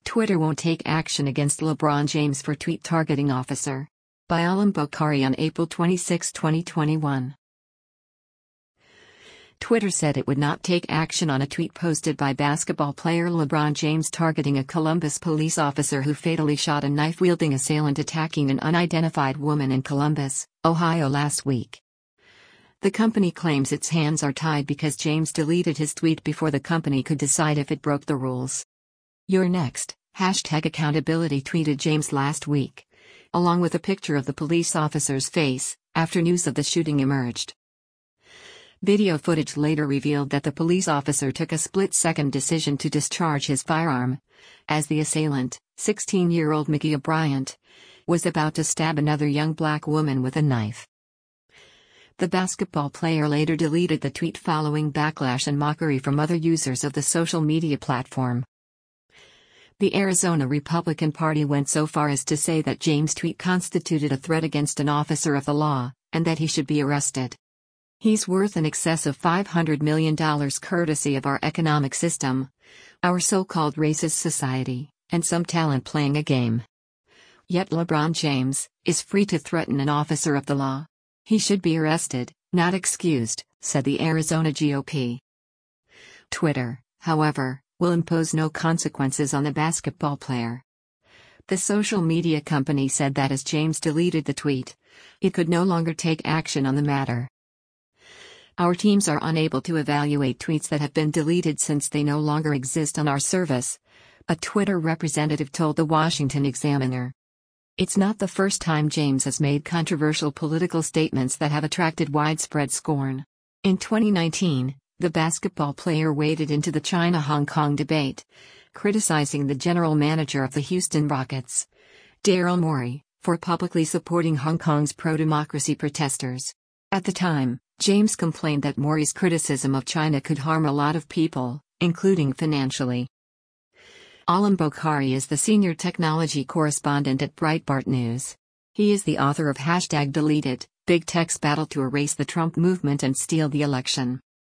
Twitter won't take action against LeBron James for tweet targeting officer. By Alam Bokhari on April 26, 2021. Twitter said it would not take action on a tweet posted by basketball player LeBron James targeting a Columbus police officer who fatally shot a knife-wielding assailant attacking an unidentified woman in Columbus, Ohio last week. The company claims its hands are tied because James deleted his tweet before the company could decide if it broke the rules. "You're next," #accountability tweeted James last week, along with a picture of the police officer's face, after news of the shooting emerged. Video footage later revealed that the police officer took a split-second decision to discharge his firearm, as the assailant, 16-year-old Ma'Khia Bryant, was about to stab another young black woman with a knife. The basketball player later deleted the tweet following backlash and mockery from other users of the social media platform. The Arizona Republican Party went so far as to say that James' tweet constituted a threat against an officer of the law, and that he should be arrested. "He's worth in excess of $500 million courtesy of our economic system, our so-called racist society, and some talent playing a game. Yet LeBron James is free to threaten an officer of the law. He should be arrested, not excused," said the Arizona GOP. Twitter, however, will impose no consequences on the basketball player. The social media company said that as James deleted the tweet, it could no longer take action on the matter. "Our teams are unable to evaluate tweets that have been deleted since they no longer exist on our service," a Twitter representative told the Washington Examiner. It's not the first time James has made controversial political statements that have attracted widespread scorn. In 2019, the basketball player waded into the China-Hong Kong debate, criticizing the general manager of the Houston Rockets, Daryl Morey, for publicly supporting Hong Kong's pro-democracy protesters. At the time, James complained that Morey's criticism of China could harm a lot of people, including financially. Alam Bokhari is the senior technology correspondent at Breitbart News. He is the author of #Deleted, Big Tech's Battle to Erase the Trump Movement and Steal the Election.